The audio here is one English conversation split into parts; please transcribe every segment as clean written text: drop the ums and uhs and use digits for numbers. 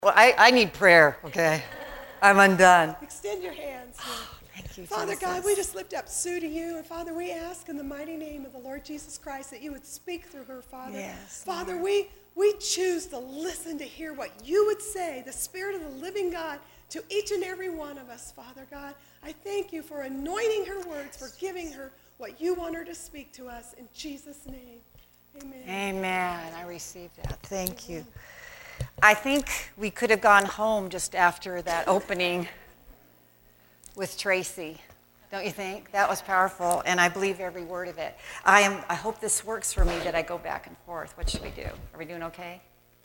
Well, I need prayer, okay? I'm undone. Extend your hands. Thank you, Father Jesus. God, we just lift up Sue to you. And Father, we ask in the mighty name of the Lord Jesus Christ that you would speak through her, Father. Yes, Father, we choose to listen to hear what you would say, the Spirit of the living God, to each and every one of us, Father God. I thank you for anointing her words, for giving her what you want her to speak to us. In Jesus' name, amen. Amen. I received that. Thank you. I think we could have gone home just after that opening with Tracy. Don't you think? That was powerful, and I believe every word of it. I hope this works for me that I go back and forth. What should we do? Are we doing okay?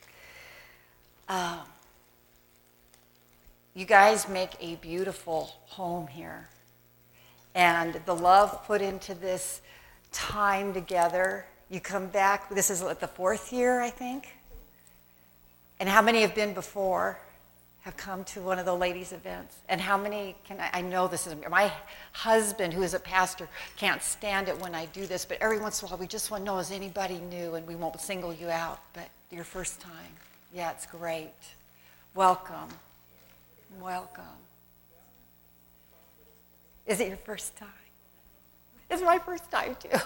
You guys make a beautiful home here. And the love put into this time together. You come back, this is the 4th year, I think. And how many have been before, have come to one of the ladies' events? And how many I know this is, my husband, who is a pastor, can't stand it when I do this, but every once in a while we just want to know, is anybody new? And we won't single you out, but your first time. Yeah, it's great. Welcome. Welcome. Is it your first time? It's my first time, too.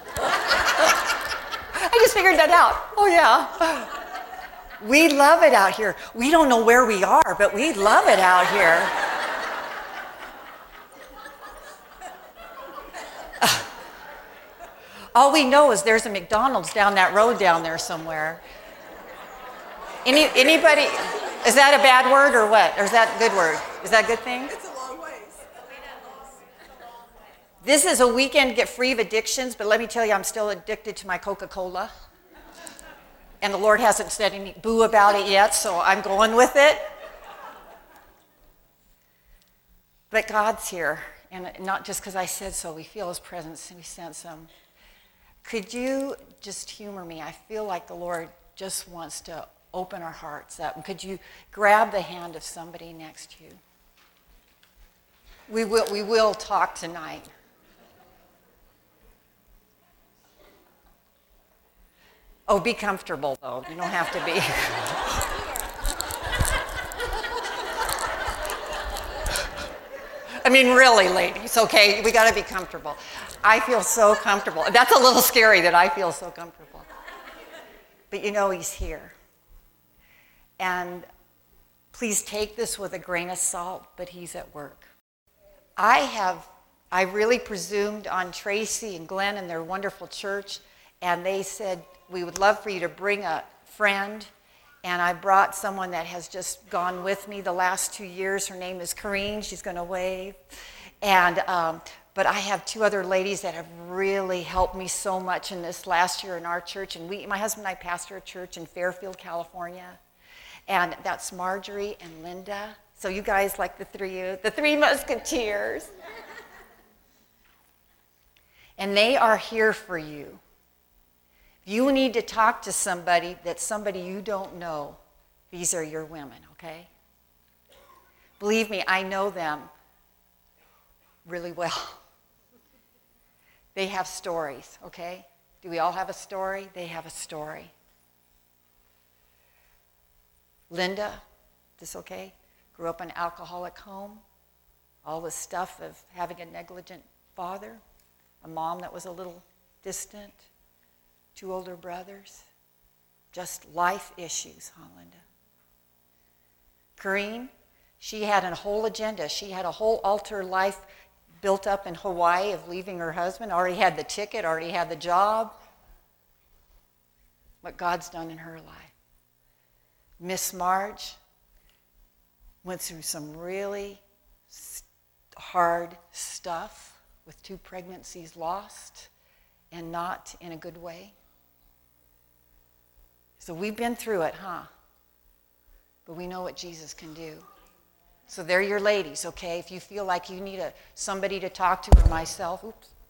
I just figured that out. Oh, yeah. We love it out here. We don't know where we are, but we love it out here. All we know is there's a McDonald's down that road down there somewhere. Anybody, is that a bad word or what? Or is that a good word? Is that a good thing? It's a long ways. This is a weekend get free of addictions, but let me tell you, I'm still addicted to my Coca-Cola. And the Lord hasn't said any boo about it yet, so I'm going with it. But God's here, and not just because I said so. We feel his presence, and we sense him. Could you just humor me? I feel like the Lord just wants to open our hearts up. And could you grab the hand of somebody next to you? We will talk tonight. Oh, be comfortable, though. You don't have to be. I mean, really, ladies, okay? We got to be comfortable. I feel so comfortable. That's a little scary that I feel so comfortable. But you know he's here. And please take this with a grain of salt, but he's at work. I really presumed on Tracy and Glenn and their wonderful church, and they said, we would love for you to bring a friend. And I brought someone that has just gone with me the last 2 years. Her name is Corrine. She's going to wave. And but I have 2 other ladies that have really helped me so much in this last year in our church. And my husband and I pastor a church in Fairfield, California. And that's Marjorie and Linda. So you guys like the 3 Musketeers. And they are here for you. You need to talk to somebody that's somebody you don't know. These are your women, okay? Believe me, I know them really well. They have stories, okay? Do we all have a story? They have a story. Linda, this okay? Grew up in an alcoholic home. All the stuff of having a negligent father, a mom that was a little distant, 2 older brothers, just life issues, huh, Linda? Corrine, she had a whole agenda. She had a whole altar life built up in Hawaii of leaving her husband, already had the ticket, already had the job. What God's done in her life. Miss Marge went through some really hard stuff with 2 pregnancies lost and not in a good way. So we've been through it, huh? But we know what Jesus can do. So they're your ladies, okay? If you feel like you need somebody to talk to, or myself,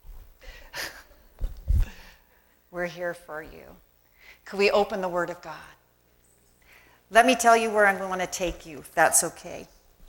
we're here for you. Could we open the Word of God? Let me tell you where I'm going to take you, if that's okay.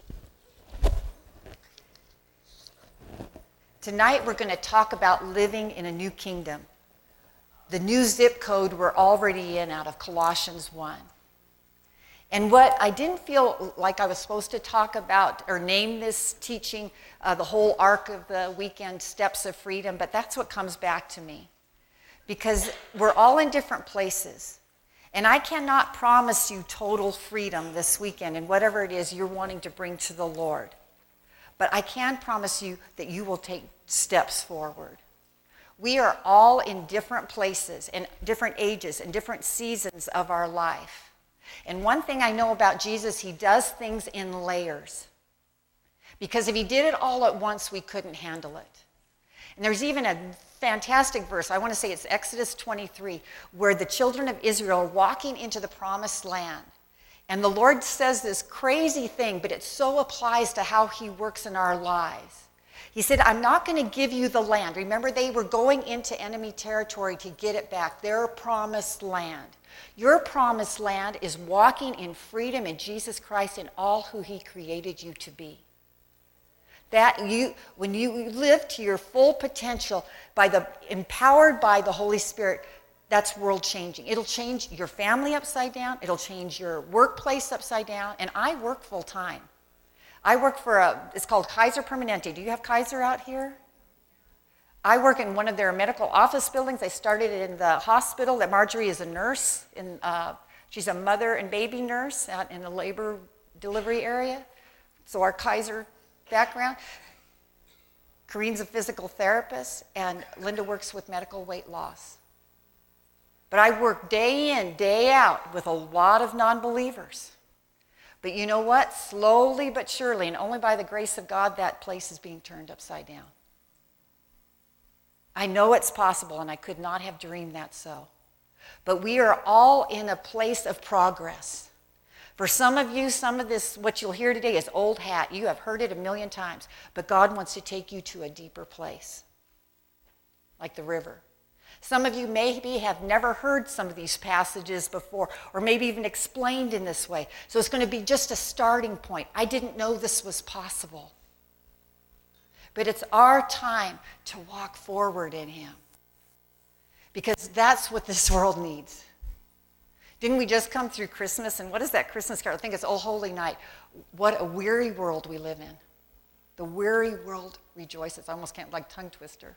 Tonight we're going to talk about living in a new kingdom. The new zip code we're already in out of Colossians 1. And what I didn't feel like I was supposed to talk about or name this teaching, the whole arc of the weekend, Steps of Freedom, but that's what comes back to me. Because we're all in different places. And I cannot promise you total freedom this weekend in whatever it is you're wanting to bring to the Lord. But I can promise you that you will take steps forward. We are all in different places and different ages and different seasons of our life. And one thing I know about Jesus, he does things in layers. Because if he did it all at once, we couldn't handle it. And there's even a fantastic verse, I want to say it's Exodus 23, where the children of Israel are walking into the promised land. And the Lord says this crazy thing, but it so applies to how he works in our lives. He said, I'm not going to give you the land. Remember, they were going into enemy territory to get it back, their promised land. Your promised land is walking in freedom in Jesus Christ and all who he created you to be. When you live to your full potential, empowered by the Holy Spirit, that's world changing. It'll change your family upside down. It'll change your workplace upside down. And I work full time. I work for it's called Kaiser Permanente. Do you have Kaiser out here? I work in one of their medical office buildings. I started in the hospital. That Marjorie is a nurse. She's a mother and baby nurse out in the labor delivery area. So our Kaiser background. Corinne's a physical therapist, and Linda works with medical weight loss. But I work day in, day out with a lot of non-believers. But you know what? Slowly but surely, and only by the grace of God, that place is being turned upside down. I know it's possible, and I could not have dreamed that so. But we are all in a place of progress. For some of you, some of this, what you'll hear today is old hat. You have heard it a million times. But God wants to take you to a deeper place, like the river. Some of you maybe have never heard some of these passages before, or maybe even explained in this way. So it's going to be just a starting point. I didn't know this was possible. But it's our time to walk forward in him. Because that's what this world needs. Didn't we just come through Christmas? And what is that Christmas carol? I think it's Oh Holy Night. What a weary world we live in. The weary world rejoices. I almost can't, like tongue twister.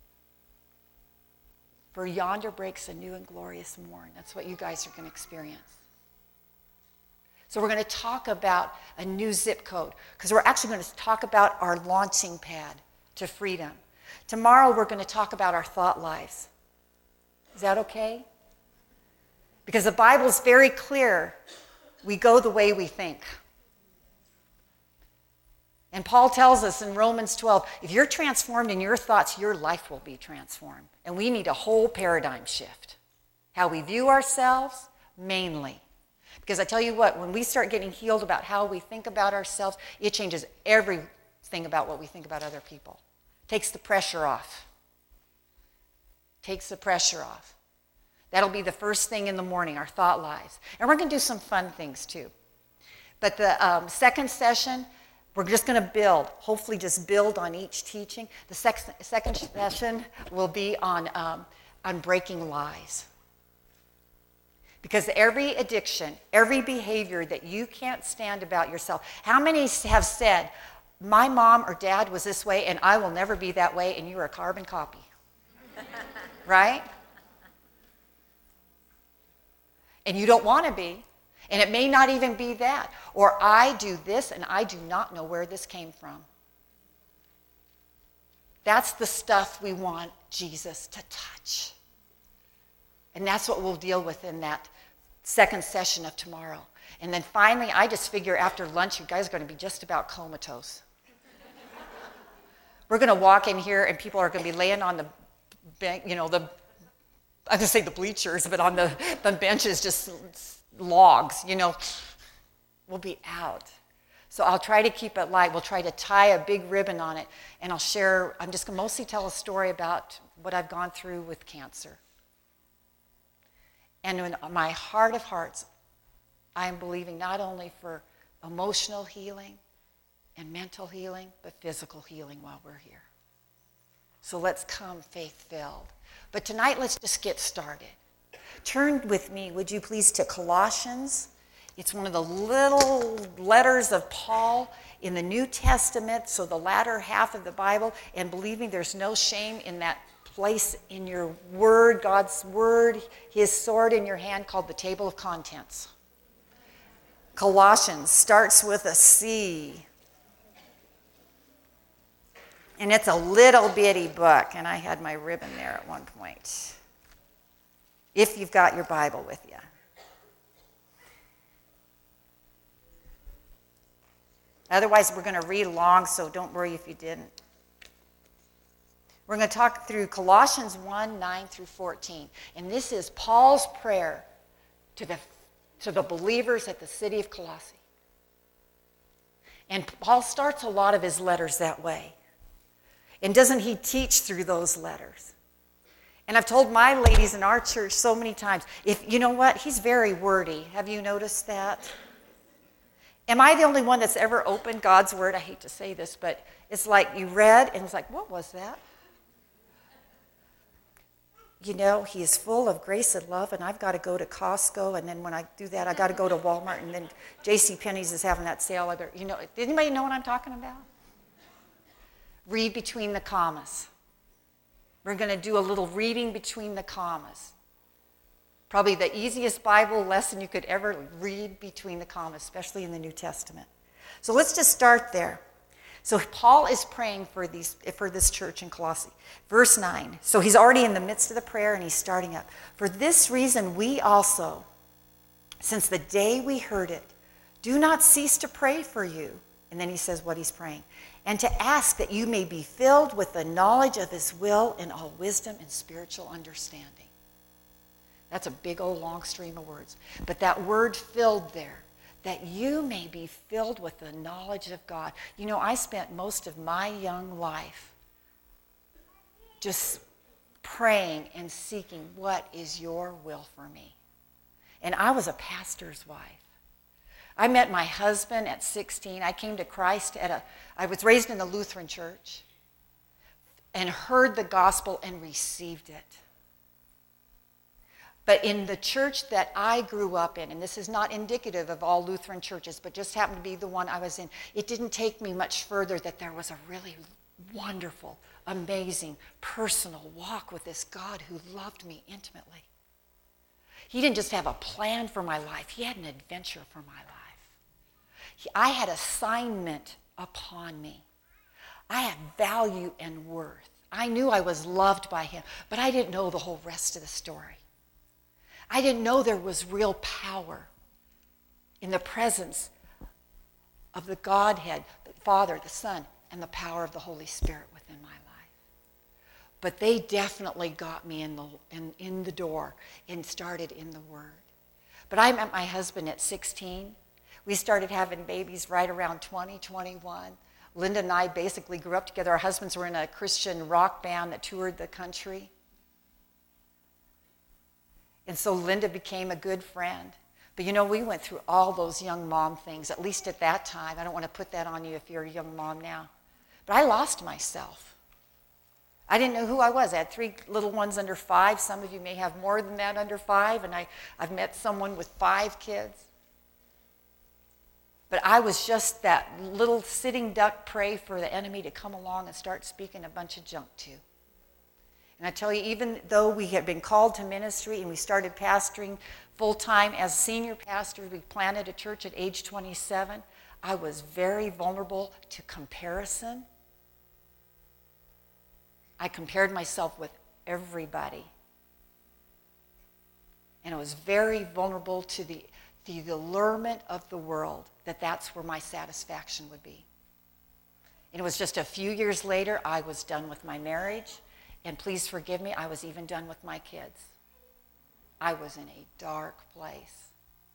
For yonder breaks a new and glorious morn. That's what you guys are going to experience. So we're going to talk about a new zip code, because we're actually going to talk about our launching pad to freedom. Tomorrow we're going to talk about our thought lives. Is that okay? Because the Bible is very clear. We go the way we think. And Paul tells us in Romans 12, if you're transformed in your thoughts, your life will be transformed. And we need a whole paradigm shift. How we view ourselves, mainly. Because I tell you what, when we start getting healed about how we think about ourselves, it changes everything about what we think about other people. Takes the pressure off. Takes the pressure off. That'll be the first thing in the morning, our thought lives. And we're going to do some fun things too. But the second session, we're just going to build, hopefully just build on each teaching. The second session will be on breaking lies. Because every addiction, every behavior that you can't stand about yourself, how many have said, my mom or dad was this way and I will never be that way, and you're a carbon copy? Right? And you don't want to be. And it may not even be that. Or I do this and I do not know where this came from. That's the stuff we want Jesus to touch. And that's what we'll deal with in that second session of tomorrow. And then finally, I just figure after lunch, you guys are going to be just about comatose. We're going to walk in here and people are going to be laying on the bench, I'm going to say the bleachers, but on the benches, just logs, We'll be out. So I'll try to keep it light. We'll try to tie a big ribbon on it. And I'm just going to mostly tell a story about what I've gone through with cancer. And in my heart of hearts, I am believing not only for emotional healing and mental healing, but physical healing while we're here. So let's come faith-filled. But tonight, let's just get started. Turn with me, would you please, to Colossians It's one of the little letters of Paul in the New Testament, so the latter half of the Bible, and believe me, there's no shame in that place in your word, God's word, his sword in your hand, called the table of contents. Colossians starts with a C. And it's a little bitty book, and I had my ribbon there at one point. If you've got your Bible with you. Otherwise, we're going to read along, so don't worry if you didn't. We're going to talk through Colossians 1, 9 through 14. And this is Paul's prayer to the believers at the city of Colossae. And Paul starts a lot of his letters that way. And doesn't he teach through those letters? And I've told my ladies in our church so many times, you know what? He's very wordy. Have you noticed that? Am I the only one that's ever opened God's word? I hate to say this, but it's like you read and it's like, what was that? You know, he is full of grace and love, and I've got to go to Costco, and then when I do that, I got to go to Walmart, and then JCPenney's is having that sale. Anybody know what I'm talking about? Read between the commas. We're going to do a little reading between the commas. Probably the easiest Bible lesson you could ever read between the commas, especially in the New Testament. So let's just start there. So Paul is praying for this church in Colossae. Verse 9. So he's already in the midst of the prayer and he's starting up. For this reason we also, since the day we heard it, do not cease to pray for you. And then he says what he's praying. And to ask that you may be filled with the knowledge of his will in all wisdom and spiritual understanding. That's a big old long stream of words. But that word filled there, that you may be filled with the knowledge of God. You know, I spent most of my young life just praying and seeking what is your will for me. And I was a pastor's wife. I met my husband at 16. I came to Christ I was raised in the Lutheran church and heard the gospel and received it. But in the church that I grew up in, and this is not indicative of all Lutheran churches, but just happened to be the one I was in, it didn't take me much further that there was a really wonderful, amazing, personal walk with this God who loved me intimately. He didn't just have a plan for my life. He had an adventure for my life. I had assignment upon me. I had value and worth. I knew I was loved by him, but I didn't know the whole rest of the story. I didn't know there was real power in the presence of the Godhead, the Father, the Son, and the power of the Holy Spirit within my life. But they definitely got me in the door and started in the Word. But I met my husband at 16. We started having babies right around 20, 21. Linda and I basically grew up together. Our husbands were in a Christian rock band that toured the country. And so Linda became a good friend. But you know, we went through all those young mom things, at least at that time. I don't want to put that on you if you're a young mom now. But I lost myself. I didn't know who I was. I had 3 little ones under 5. Some of you may have more than that under 5. And I've met someone with 5 kids. But I was just that little sitting duck prey for the enemy to come along and start speaking a bunch of junk to. And I tell you, even though we had been called to ministry and we started pastoring full-time as senior pastors, we planted a church at age 27, I was very vulnerable to comparison. I compared myself with everybody. And I was very vulnerable to the allurement of the world, that's where my satisfaction would be. And it was just a few years later, I was done with my marriage. And please forgive me, I was even done with my kids. I was in a dark place.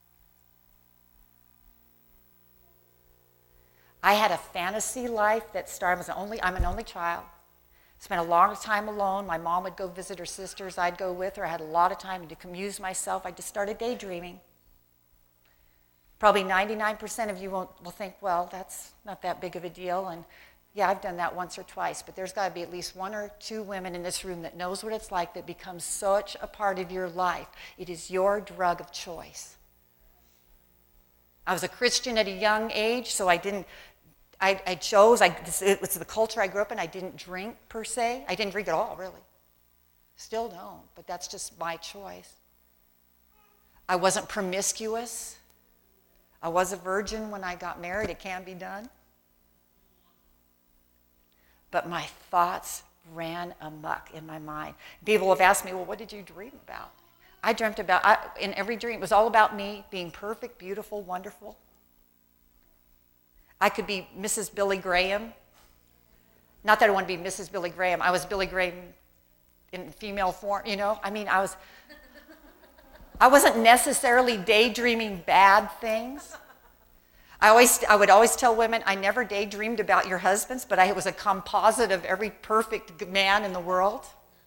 I had a fantasy life that started. I'm an only child. Spent a long time alone. My mom would go visit her sisters. I'd go with her. I had a lot of time to amuse myself. I just started daydreaming. Probably 99% of you will think, well, that's not that big of a deal. And yeah, I've done that once or twice, but there's got to be at least 1 or 2 women in this room that knows what it's like, that becomes such a part of your life. It is your drug of choice. I was a Christian at a young age, so it was the culture I grew up in. I didn't drink per se. I didn't drink at all, really. Still don't, but that's just my choice. I wasn't promiscuous. I was a virgin when I got married. It can be done. But my thoughts ran amok in my mind. People have asked me, well, what did you dream about? I dreamt about, in every dream, it was all about me being perfect, beautiful, wonderful. I could be Mrs. Billy Graham. Not that I want to be Mrs. Billy Graham. I was Billy Graham in female form, you know? I wasn't necessarily daydreaming bad things. I would always tell women, I never daydreamed about your husbands, but I was a composite of every perfect man in the world.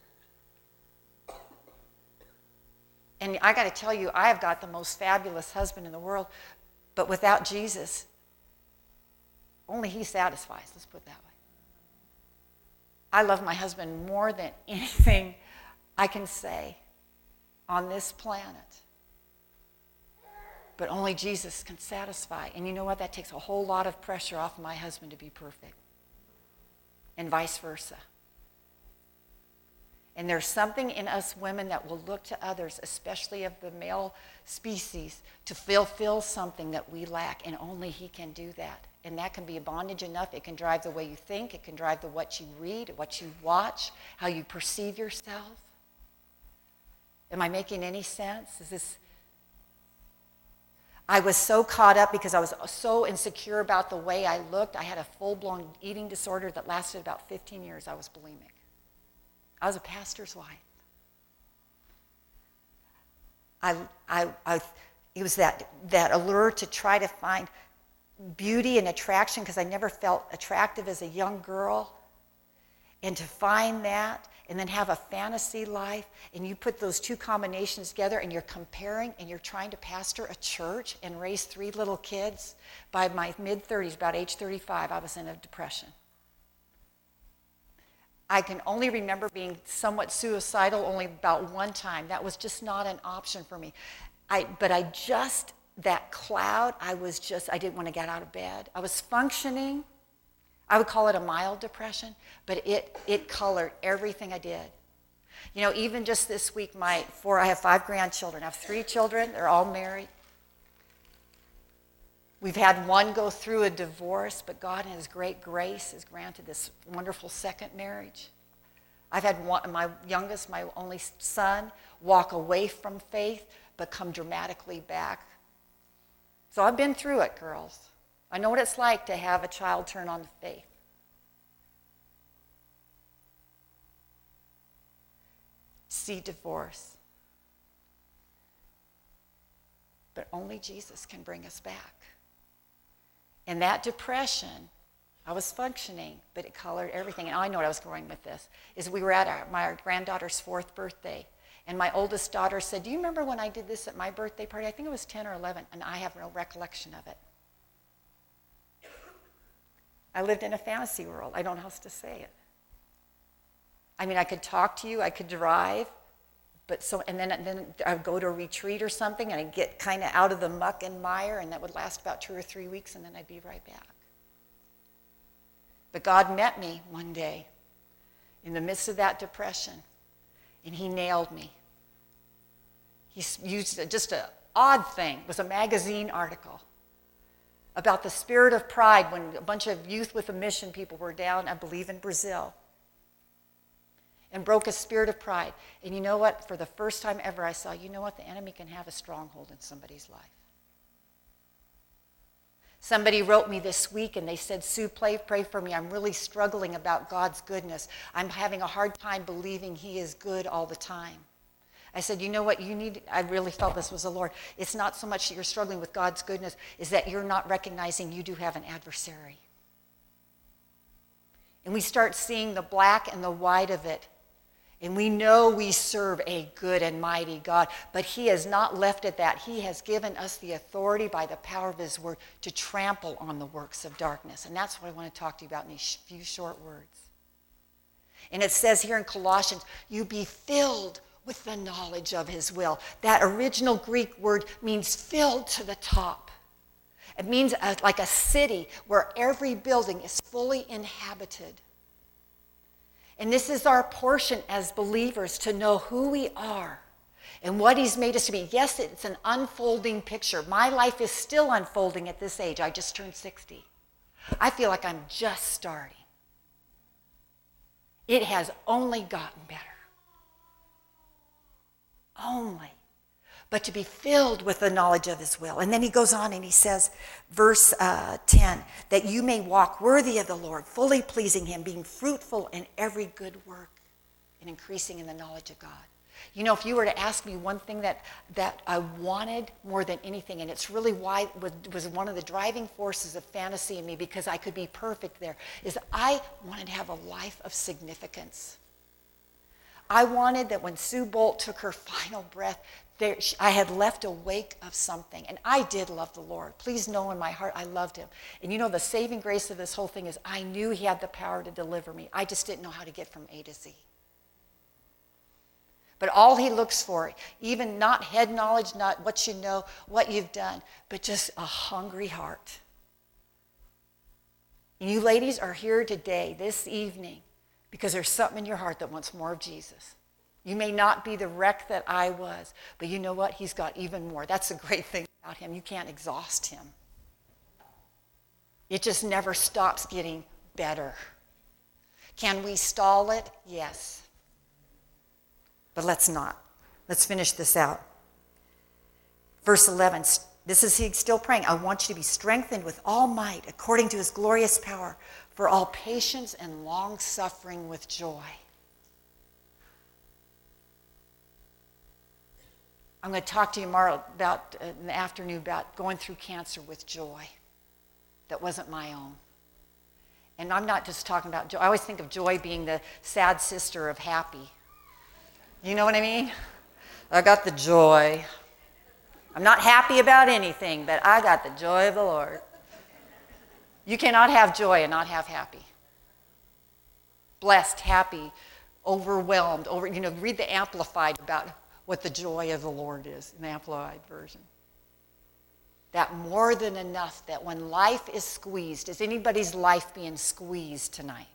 And I got to tell you, I have got the most fabulous husband in the world, but without Jesus, only he satisfies, let's put it that way. I love my husband more than anything I can say on this planet. But only Jesus can satisfy. And you know what? That takes a whole lot of pressure off my husband to be perfect. And vice versa. And there's something in us women that will look to others, especially of the male species, to fulfill something that we lack. And only he can do that. And that can be a bondage enough. It can drive the way you think. It can drive what you read, what you watch, how you perceive yourself. Am I making any sense? I was so caught up because I was so insecure about the way I looked. I had a full-blown eating disorder that lasted about 15 years. I was bulimic. I was a pastor's wife. It was that allure to try to find beauty and attraction because I never felt attractive as a young girl. And to find that and then have a fantasy life, and you put those two combinations together and you're comparing and you're trying to pastor a church and raise 3 little kids. By my mid-30s, about age 35, I was in a depression. I can only remember being somewhat suicidal only about one time. That was just not an option for me. That cloud, I didn't want to get out of bed. I was functioning. I would call it a mild depression, but it colored everything I did. You know, even just this week, I have 5 grandchildren. I have 3 children. They're all married. We've had one go through a divorce, but God in his great grace has granted this wonderful second marriage. I've had my youngest, my only son, walk away from faith, but come dramatically back. So I've been through it, girls. I know what it's like to have a child turn on the faith. See divorce. But only Jesus can bring us back. And that depression, I was functioning, but it colored everything. And I know what I was going with this, is we were at my granddaughter's 4th birthday. And my oldest daughter said, do you remember when I did this at my birthday party? I think it was 10 or 11, and I have no recollection of it. I lived in a fantasy world. I don't know how else to say it. I mean, I could talk to you, I could drive, and then I would go to a retreat or something, and I'd get kind of out of the muck and mire, and that would last about 2 or 3 weeks, and then I'd be right back. But God met me one day in the midst of that depression, and he nailed me. He used just an odd thing. It was a magazine article about the spirit of pride when a bunch of youth with a mission people were down, I believe, in Brazil, and broke a spirit of pride. And you know what? For the first time ever, I saw, you know what? The enemy can have a stronghold in somebody's life. Somebody wrote me this week and they said, Sue, pray for me. I'm really struggling about God's goodness. I'm having a hard time believing he is good all the time. I said, you know what you need? I really felt this was the Lord. It's not so much that you're struggling with God's goodness, is that you're not recognizing you do have an adversary. And we start seeing the black and the white of it. And we know we serve a good and mighty God, but he has not left at that. He has given us the authority by the power of his word to trample on the works of darkness. And that's what I want to talk to you about in these few short words. And it says here in Colossians, you be filled with the knowledge of his will. That original Greek word means filled to the top. It means like a city where every building is fully inhabited. And this is our portion as believers, to know who we are and what he's made us to be. Yes, it's an unfolding picture. My life is still unfolding at this age. I just turned 60. I feel like I'm just starting. It has only gotten better. Only. But to be filled with the knowledge of his will. And then he goes on and he says, verse 10, that you may walk worthy of the Lord, fully pleasing him, being fruitful in every good work and increasing in the knowledge of God. You know, if you were to ask me one thing that I wanted more than anything, and it's really why it was one of the driving forces of fantasy in me, because I could be perfect there, is I wanted to have a life of significance. I wanted that when Sue Bolt took her final breath, I had left a wake of something. And I did love the Lord. Please know in my heart I loved him. And you know, the saving grace of this whole thing is I knew he had the power to deliver me. I just didn't know how to get from A to Z. But all he looks for, even not head knowledge, not what you know, what you've done, but just a hungry heart. And you ladies are here today, this evening, because there's something in your heart that wants more of Jesus. You may not be the wreck that I was, but you know what? He's got even more. That's the great thing about him. You can't exhaust him. It just never stops getting better. Can we stall it? Yes. But let's not. Let's finish this out. Verse 11, this is he still praying. I want you to be strengthened with all might according to his glorious power for all patience and long suffering with joy. I'm going to talk to you tomorrow about, in the afternoon, about going through cancer with joy that wasn't my own. And I'm not just talking about joy. I always think of joy being the sad sister of happy. You know what I mean? I got the joy. I'm not happy about anything, but I got the joy of the Lord. You cannot have joy and not have happy. Blessed, happy, overwhelmed. Read the Amplified about what the joy of the Lord is in the Amplified version. That more than enough, that when life is squeezed, is anybody's life being squeezed tonight?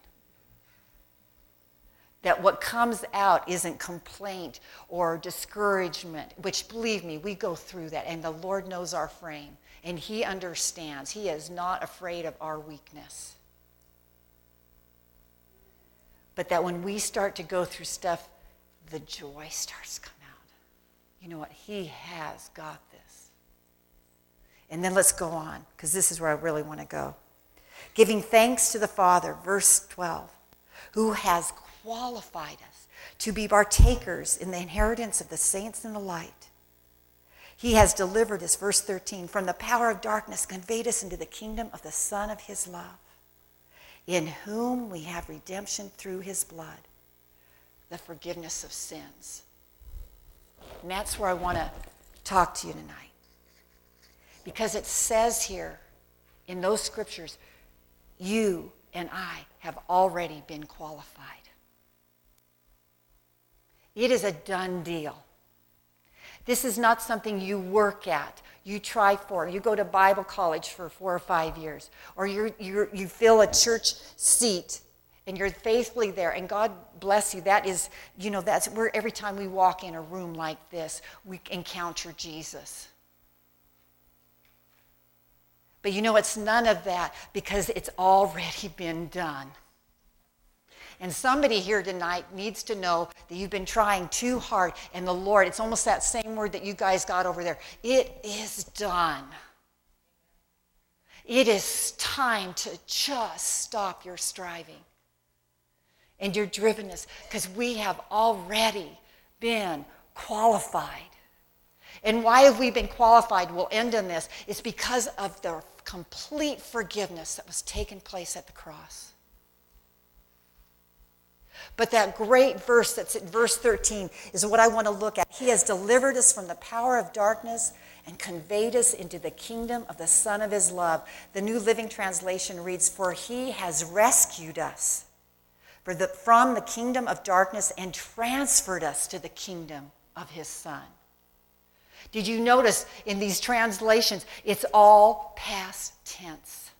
That what comes out isn't complaint or discouragement, which, believe me, we go through that, and the Lord knows our frame, and he understands. He is not afraid of our weakness. But that when we start to go through stuff, the joy starts to come out. You know what? He has got this. And then let's go on, because this is where I really want to go. Giving thanks to the Father, verse 12, who has qualified us to be partakers in the inheritance of the saints in the light. He has delivered us, verse 13, from the power of darkness, conveyed us into the kingdom of the Son of his love, in whom we have redemption through his blood, the forgiveness of sins. And that's where I want to talk to you tonight. Because it says here in those scriptures, you and I have already been qualified. It is a done deal. This is not something you work at, you try for. You go to Bible college for 4 or 5 years, or you fill a church seat and you're faithfully there, and God bless you. That is, that's where every time we walk in a room like this, we encounter Jesus. But it's none of that, because it's already been done. And somebody here tonight needs to know that you've been trying too hard, and the Lord, it's almost that same word that you guys got over there. It is done. It is time to just stop your striving and your drivenness, because we have already been qualified. And why have we been qualified? We'll end on this. It's because of the complete forgiveness that was taking place at the cross. But that great verse that's in verse 13 is what I want to look at. He has delivered us from the power of darkness and conveyed us into the kingdom of the Son of his love. The New Living Translation reads, for he has rescued us from the kingdom of darkness and transferred us to the kingdom of his Son. Did you notice in these translations, it's all past tense?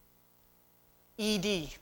ED.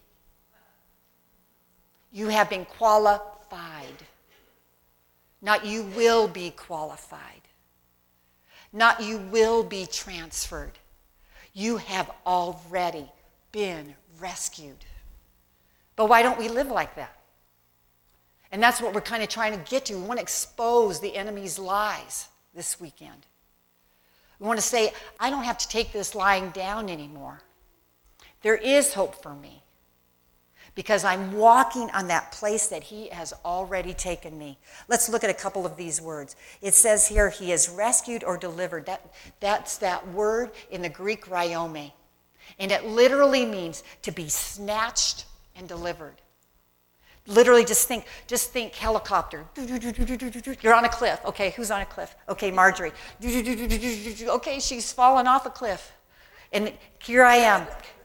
You have been qualified. Not you will be qualified. Not you will be transferred. You have already been rescued. But why don't we live like that? And that's what we're kind of trying to get to. We want to expose the enemy's lies this weekend. We want to say, I don't have to take this lying down anymore. There is hope for me because I'm walking on that place that he has already taken me. Let's look at a couple of these words. It says here, he is rescued or delivered. That's that word in the Greek rhiome. And it literally means to be snatched and delivered. Literally just think helicopter. You're on a cliff. Okay, who's on a cliff? Okay, Marjorie. Okay, she's fallen off a cliff. And here I am.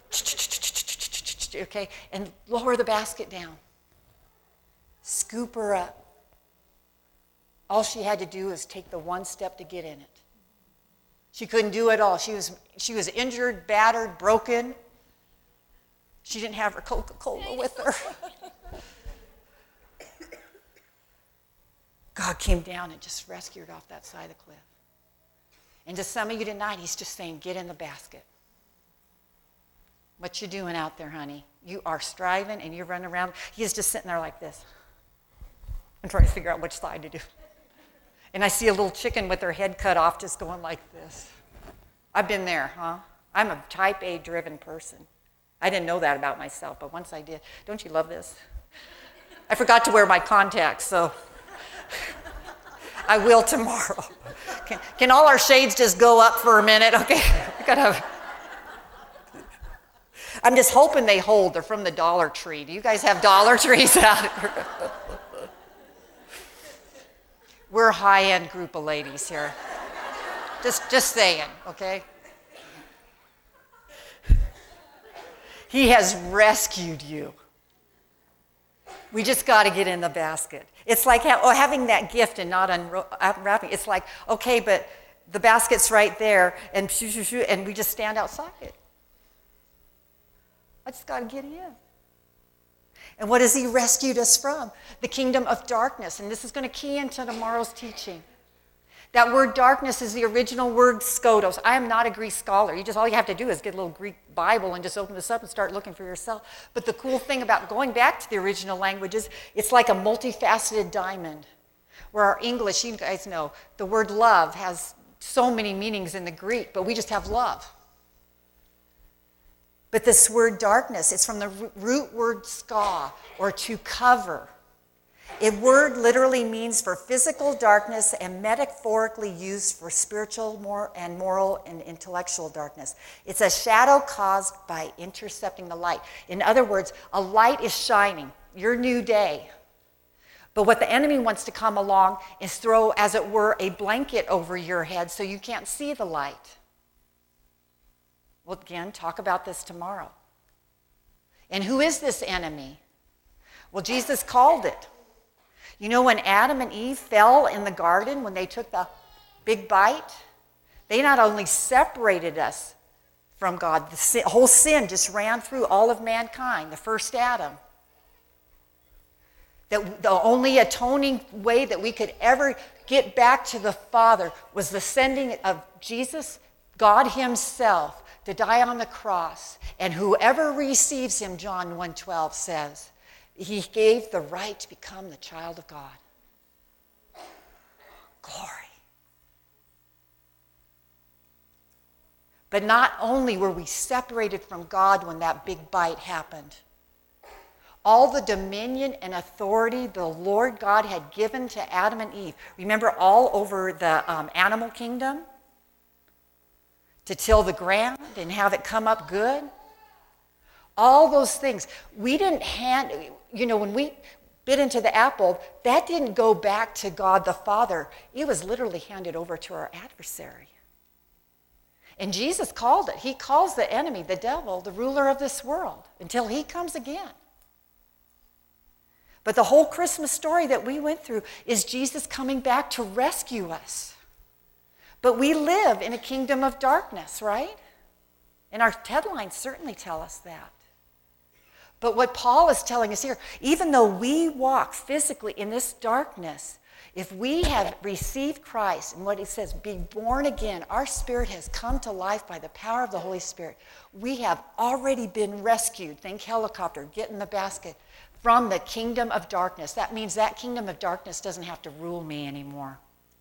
Okay, and lower the basket down. Scoop her up. All she had to do was take the one step to get in it. She couldn't do it all. She was injured, battered, broken. She didn't have her Coca-Cola with her. God came down and just rescued her off that side of the cliff. And to some of you tonight, he's just saying, get in the basket. What you doing out there, honey? You are striving and you're running around. He is just sitting there like this. I'm trying to figure out which side to do. And I see a little chicken with her head cut off just going like this. I've been there, huh? I'm a type A driven person. I didn't know that about myself, but once I did. Don't you love this? I forgot to wear my contacts, so I will tomorrow. Can all our shades just go up for a minute? Okay, I'm just hoping they hold. They're from the Dollar Tree. Do you guys have Dollar Trees out here? We're a high-end group of ladies here. Just saying, okay? He has rescued you. We just got to get in the basket. It's like having that gift and not unwrapping. It's like, okay, but the basket's right there, and and we just stand outside it. I just got to get in. And what has he rescued us from? The kingdom of darkness. And this is going to key into tomorrow's teaching. That word darkness is the original word skotos. I am not a Greek scholar. All you have to do is get a little Greek Bible and just open this up and start looking for yourself. But the cool thing about going back to the original languages, it's like a multifaceted diamond. Where our English, you guys know, the word love has so many meanings in the Greek, but we just have love. But this word darkness, it's from the root word ska, or to cover. A word literally means for physical darkness and metaphorically used for spiritual, moral, and intellectual darkness. It's a shadow caused by intercepting the light. In other words, a light is shining, your new day. But what the enemy wants to come along is throw, as it were, a blanket over your head so you can't see the light. We'll again talk about this tomorrow. And who is this enemy? Well, Jesus called it. You know, when Adam and Eve fell in the garden, when they took the big bite, they not only separated us from God, the whole sin just ran through all of mankind, the first Adam. That the only atoning way that we could ever get back to the Father was the sending of Jesus, God himself, to die on the cross. And whoever receives him, John 1:12 says, he gave the right to become the child of God. Glory. But not only were we separated from God when that big bite happened, all the dominion and authority the Lord God had given to Adam and Eve. Remember, all over the animal kingdom? To till the ground and have it come up good? All those things. We didn't when we bit into the apple, that didn't go back to God the Father. It was literally handed over to our adversary. And Jesus called it. He calls the enemy, the devil, the ruler of this world, until he comes again. But the whole Christmas story that we went through is Jesus coming back to rescue us. But we live in a kingdom of darkness, right? And our headlines certainly tell us that. But what Paul is telling us here, even though we walk physically in this darkness, if we have received Christ and what he says, be born again, our spirit has come to life by the power of the Holy Spirit. We have already been rescued. Think helicopter, get in the basket, from the kingdom of darkness. That means that kingdom of darkness doesn't have to rule me anymore.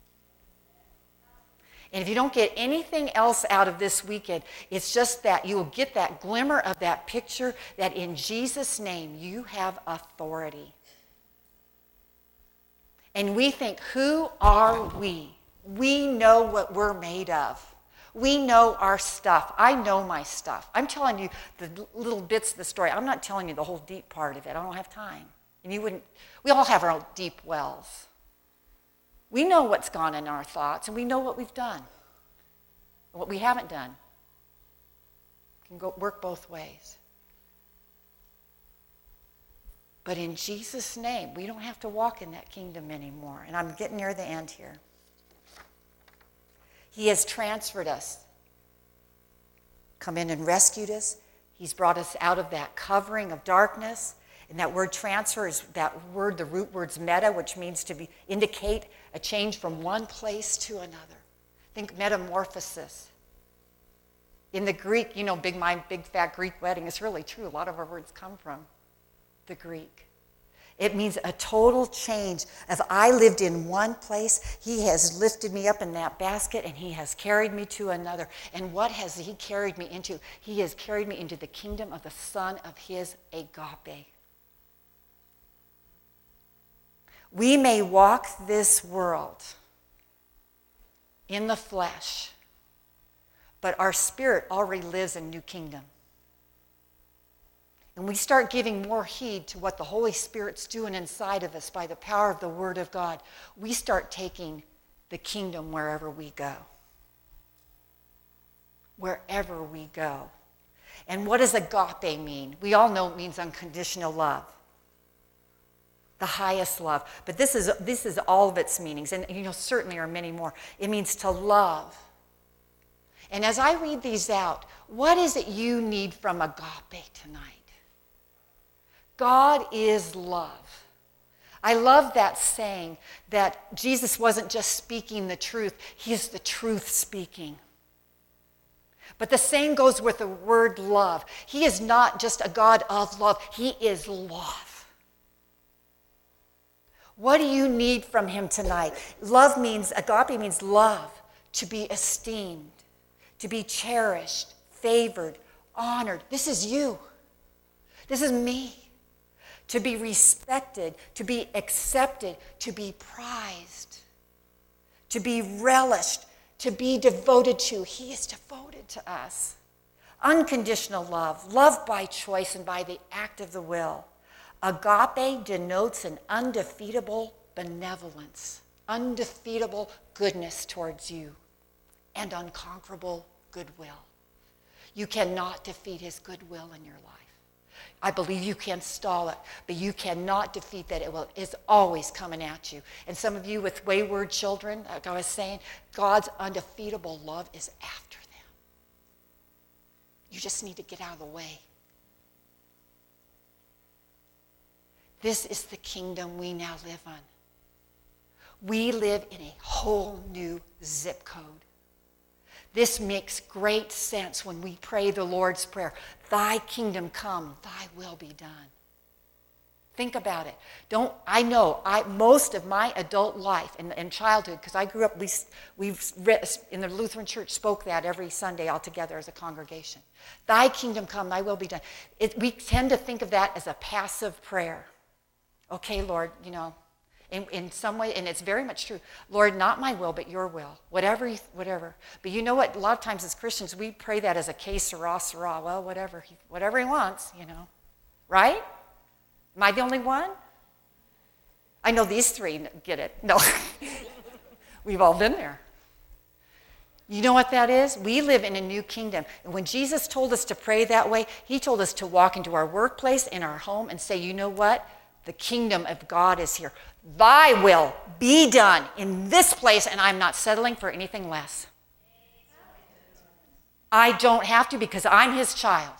And if you don't get anything else out of this weekend, it's just that you will get that glimmer of that picture that in Jesus' name you have authority. And we think, who are we? We know what we're made of. We know our stuff. I know my stuff. I'm telling you the little bits of the story. I'm not telling you the whole deep part of it. I don't have time. And you wouldn't. We all have our own deep wells. We know what's gone in our thoughts, and we know what we've done. What we haven't done. It can go work both ways. But in Jesus' name, we don't have to walk in that kingdom anymore. And I'm getting near the end here. He has transferred us, come in and rescued us. He's brought us out of that covering of darkness. And that word transfer is that word, the root word's meta, which means to indicate a change from one place to another. Think metamorphosis. In the Greek, my big fat Greek wedding, it's really true. A lot of our words come from the Greek. It means a total change. If I lived in one place, he has lifted me up in that basket and he has carried me to another. And what has he carried me into? He has carried me into the kingdom of the Son of his agape. We may walk this world in the flesh, but our spirit already lives in a new kingdom. And we start giving more heed to what the Holy Spirit's doing inside of us by the power of the Word of God. We start taking the kingdom wherever we go. Wherever we go. And what does agape mean? We all know it means unconditional love. The highest love. But this is all of its meanings. And certainly are many more. It means to love. And as I read these out, what is it you need from agape tonight? God is love. I love that saying that Jesus wasn't just speaking the truth, he is the truth speaking. But the same goes with the word love. He is not just a God of love, he is love. What do you need from him tonight? Agape means love, to be esteemed, to be cherished, favored, honored. This is you. This is me. To be respected, to be accepted, to be prized, to be relished, to be devoted to. He is devoted to us. Unconditional love, love by choice and by the act of the will. Agape denotes an undefeatable benevolence, undefeatable goodness towards you, and unconquerable goodwill. You cannot defeat his goodwill in your life. I believe you can stall it, but you cannot defeat that. It's always coming at you. And some of you with wayward children, like I was saying, God's undefeatable love is after them. You just need to get out of the way. This is the kingdom we now live on. We live in a whole new zip code. This makes great sense when we pray the Lord's Prayer. Thy kingdom come, thy will be done. Think about it. Most of my adult life and childhood, because I grew up, we've in the Lutheran Church spoke that every Sunday all together as a congregation. Thy kingdom come, thy will be done. We tend to think of that as a passive prayer. Okay, Lord, in some way, and it's very much true. Lord, not my will, but your will. Whatever. But you know what? A lot of times as Christians, we pray that as a que sera, sera. Well, whatever he wants, Right? Am I the only one? I know these three get it. No. We've all been there. You know what that is? We live in a new kingdom. And when Jesus told us to pray that way, he told us to walk into our workplace, in our home, and say, you know what? The kingdom of God is here. Thy will be done in this place, and I'm not settling for anything less. I don't have to because I'm his child.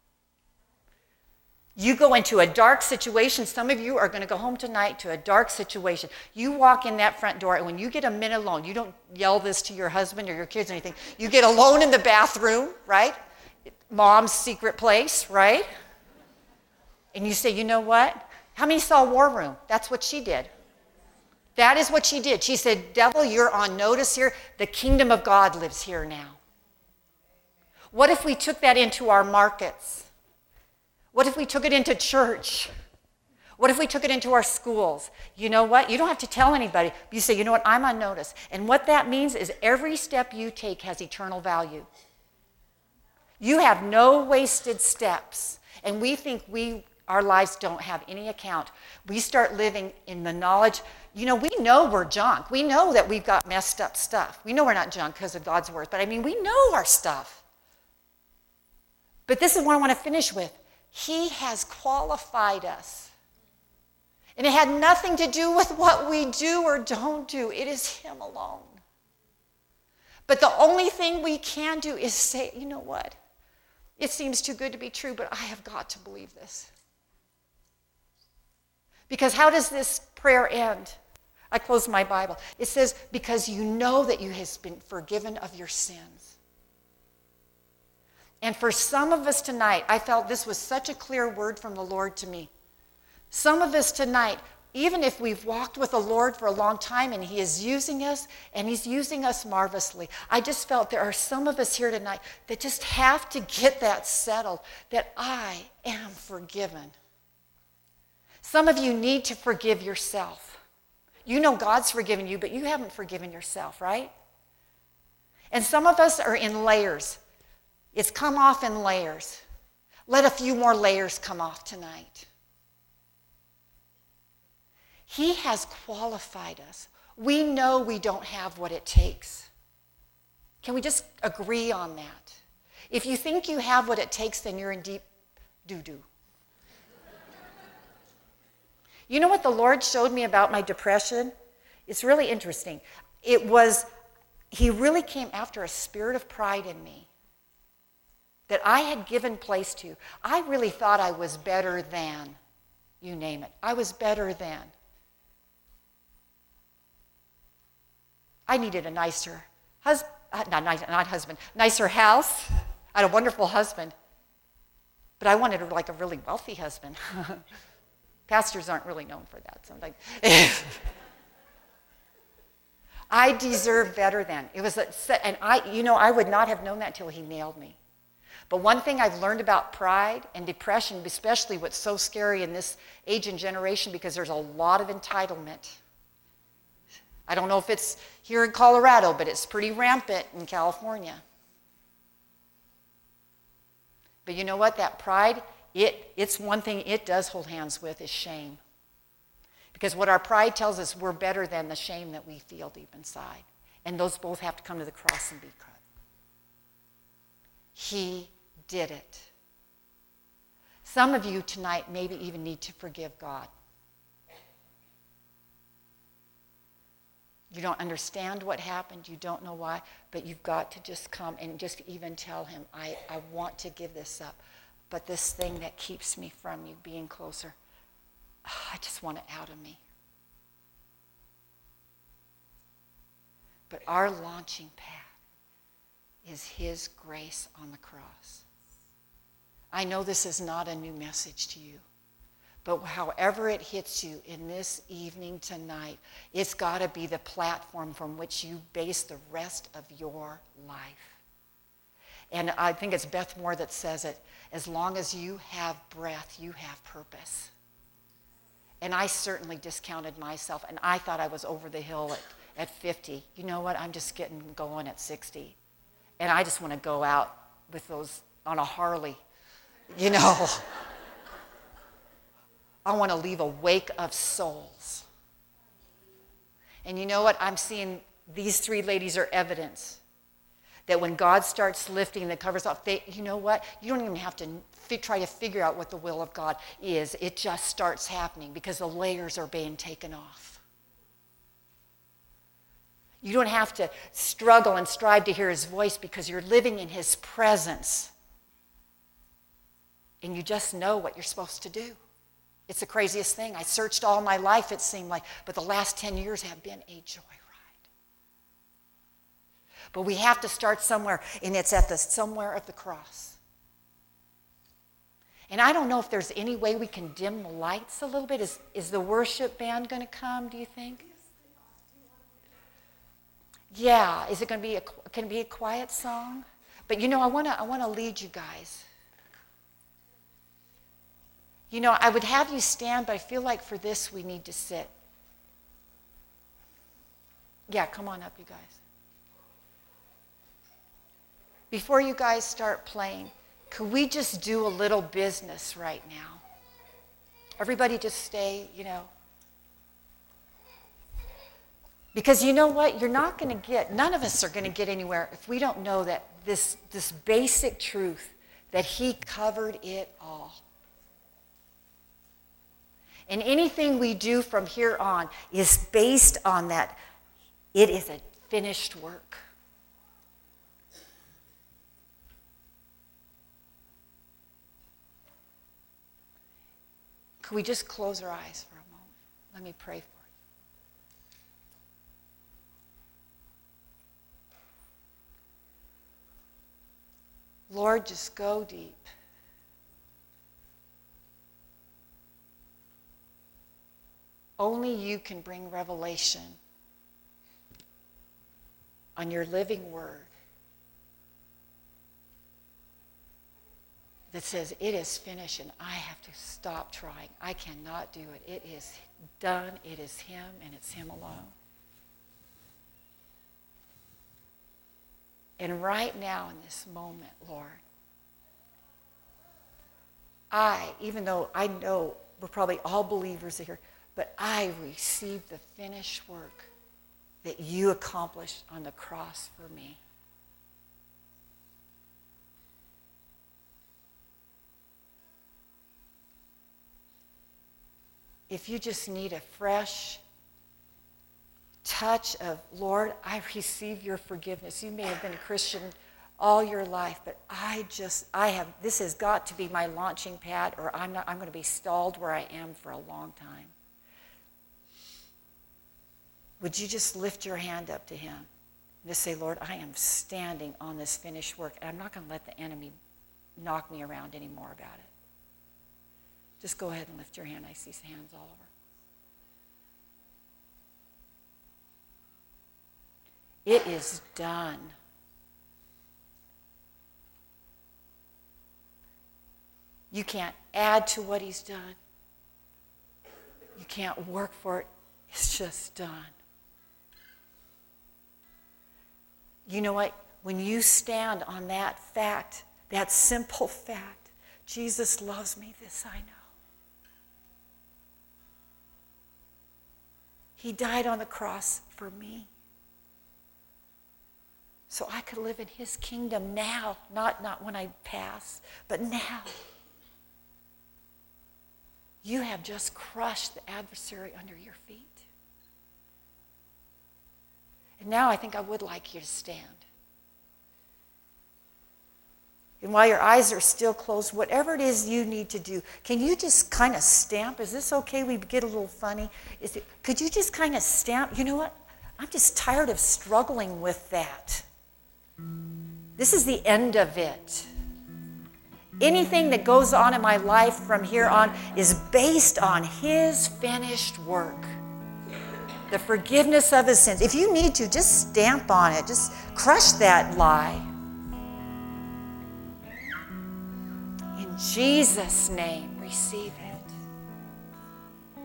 You go into a dark situation. Some of you are going to go home tonight to a dark situation. You walk in that front door, and when you get a minute alone, you don't yell this to your husband or your kids or anything. You get alone in the bathroom, right? Mom's secret place, right? And you say, you know what? How many saw War Room? That's what she did. That is what she did. She said, devil, you're on notice here. The kingdom of God lives here now. What if we took that into our markets? What if we took it into church? What if we took it into our schools? You know what? You don't have to tell anybody. You say, you know what? I'm on notice. And what that means is every step you take has eternal value. You have no wasted steps. And we think our lives don't have any account. We start living in the knowledge. We know we're junk. We know that we've got messed up stuff. We know we're not junk because of God's word. But we know our stuff. But this is what I want to finish with. He has qualified us. And it had nothing to do with what we do or don't do. It is him alone. But the only thing we can do is say, you know what? It seems too good to be true, but I have got to believe this. Because how does this prayer end? I close my Bible. It says, because you know that you have been forgiven of your sins. And for some of us tonight, I felt this was such a clear word from the Lord to me. Some of us tonight, even if we've walked with the Lord for a long time and he is using us, and he's using us marvelously, I just felt there are some of us here tonight that just have to get that settled, that I am forgiven. Some of you need to forgive yourself. You know God's forgiven you, but you haven't forgiven yourself, right? And some of us are in layers. It's come off in layers. Let a few more layers come off tonight. He has qualified us. We know we don't have what it takes. Can we just agree on that? If you think you have what it takes, then you're in deep doo-doo. You know what the Lord showed me about my depression? It's really interesting. He really came after a spirit of pride in me that I had given place to. I really thought I was better than, you name it. I was better than. I needed a nicer nicer house. I had a wonderful husband. But I wanted a really wealthy husband. Pastors aren't really known for that. So I'm like, I deserve better than. It was I would not have known that till he nailed me. But one thing I've learned about pride and depression, especially what's so scary in this age and generation, because there's a lot of entitlement. I don't know if it's here in Colorado, but it's pretty rampant in California. But you know what? That pride, it's one thing it does hold hands with is shame. Because what our pride tells us, we're better than the shame that we feel deep inside. And those both have to come to the cross and be cut. He did it. Some of you tonight maybe even need to forgive God. You don't understand what happened. You don't know why. But you've got to just come and just even tell him, I want to give this up. But this thing that keeps me from you being closer, I just want it out of me. But our launching pad is his grace on the cross. I know this is not a new message to you. But however it hits you in this evening tonight, it's got to be the platform from which you base the rest of your life. And I think it's Beth Moore that says it, as long as you have breath, you have purpose. And I certainly discounted myself, and I thought I was over the hill at 50. You know what? I'm just getting going at 60. And I just want to go out with those on a Harley, you know. I want to leave a wake of souls. And you know what? I'm seeing these three ladies are evidence that when God starts lifting the covers off, you know what? You don't even have to try to figure out what the will of God is. It just starts happening because the layers are being taken off. You don't have to struggle and strive to hear his voice because you're living in his presence. And you just know what you're supposed to do. It's the craziest thing. I searched all my life, it seemed like, but the last 10 years have been a joyride. But we have to start somewhere, and it's at somewhere at the cross. And I don't know if there's any way we can dim the lights a little bit. Is the worship band going to come, do you think? Yeah, is it going to be can it be a quiet song? But you know, I want to lead you guys. You know, I would have you stand, but I feel like for this we need to sit. Yeah, come on up, you guys. Before you guys start playing, could we just do a little business right now? Everybody just stay, you know. Because you know what? You're not going to get, none of us are going to get anywhere if we don't know that this basic truth, that he covered it all. And anything we do from here on is based on that. It is a finished work. Could we just close our eyes for a moment? Let me pray for you. Lord, just go deep. Only you can bring revelation on your living word that says it is finished and I have to stop trying. I cannot do it. It is done. It is him and it's him alone. And right now in this moment, Lord, even though I know we're probably all believers here, but I receive the finished work that you accomplished on the cross for me. If you just need a fresh touch of, Lord, I receive your forgiveness. You may have been a Christian all your life, but this has got to be my launching pad, or I'm going to be stalled where I am for a long time. Would you just lift your hand up to him and just say, Lord, I am standing on this finished work, and I'm not going to let the enemy knock me around anymore about it. Just go ahead and lift your hand. I see hands all over. It is done. You can't add to what he's done. You can't work for it. It's just done. You know what? When you stand on that fact, that simple fact, Jesus loves me, this I know. He died on the cross for me. So I could live in his kingdom now, not when I pass, but now. You have just crushed the adversary under your feet. And now I think I would like you to stand. And while your eyes are still closed, whatever it is you need to do, can you just kind of stamp? Is this okay? We get a little funny. Could you just kind of stamp? You know what? I'm just tired of struggling with that. This is the end of it. Anything that goes on in my life from here on is based on his finished work. The forgiveness of his sins. If you need to, just stamp on it. Just crush that lie. In Jesus' name, receive it.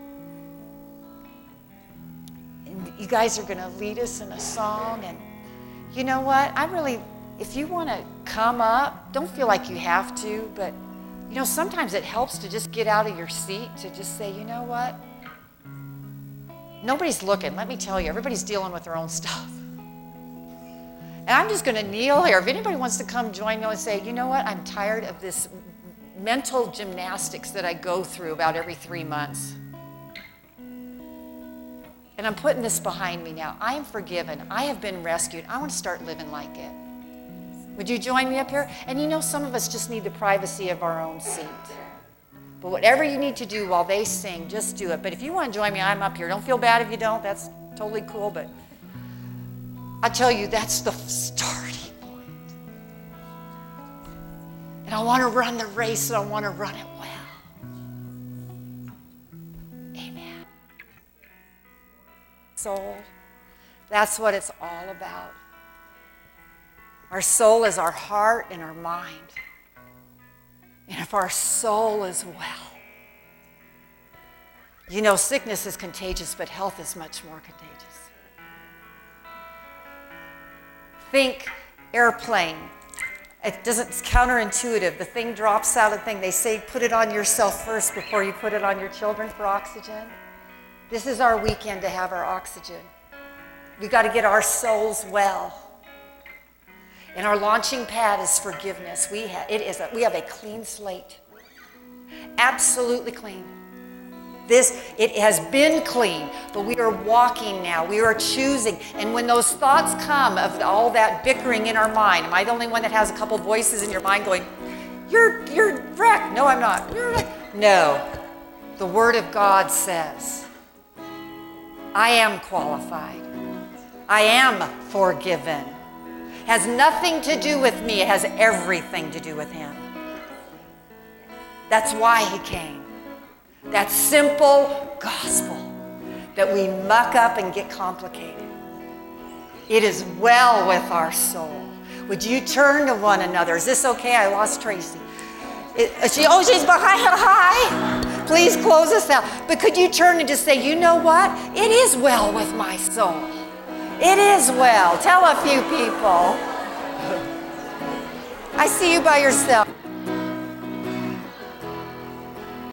And you guys are going to lead us in a song. And you know what? If you want to come up, don't feel like you have to, but you know, sometimes it helps to just get out of your seat, to just say, you know what? Nobody's looking, let me tell you. Everybody's dealing with their own stuff. And I'm just going to kneel here. If anybody wants to come join me and say, you know what? I'm tired of this mental gymnastics that I go through about every 3 months. And And I'm putting this behind me now. I am forgiven. I have been rescued. I want to start living like it. Would you join me up here? And you know, some of us just need the privacy of our own seat. But whatever you need to do while they sing, just do it. But if you want to join me, I'm up here. Don't feel bad if you don't. That's totally cool. But I tell you, that's the starting point. And I want to run the race, and I want to run it well. Amen. Soul, that's what it's all about. Our soul is our heart and our mind. And if our soul is well, you know, sickness is contagious, but health is much more contagious. Think airplane. It's counterintuitive. The thing drops out of the thing. They say put it on yourself first before you put it on your children for oxygen. This is our weekend to have our oxygen. We got to get our souls well. And our launching pad is forgiveness. We have a clean slate. Absolutely clean. It has been clean, but we are walking now. We are choosing. And when those thoughts come of all that bickering in our mind, am I the only one that has a couple voices in your mind going, you're wrecked? No, I'm not. No. The Word of God says, I am qualified. I am forgiven. Has nothing to do with me. It has everything to do with him. That's why he came. That simple gospel that we muck up and get complicated. It is well with our soul. Would you turn to one another? Is this okay? I lost Tracy. She's behind. Hi. Please close us out. But could you turn and just say, you know what? It is well with my soul. It is well. Tell a few people. I see you by yourself.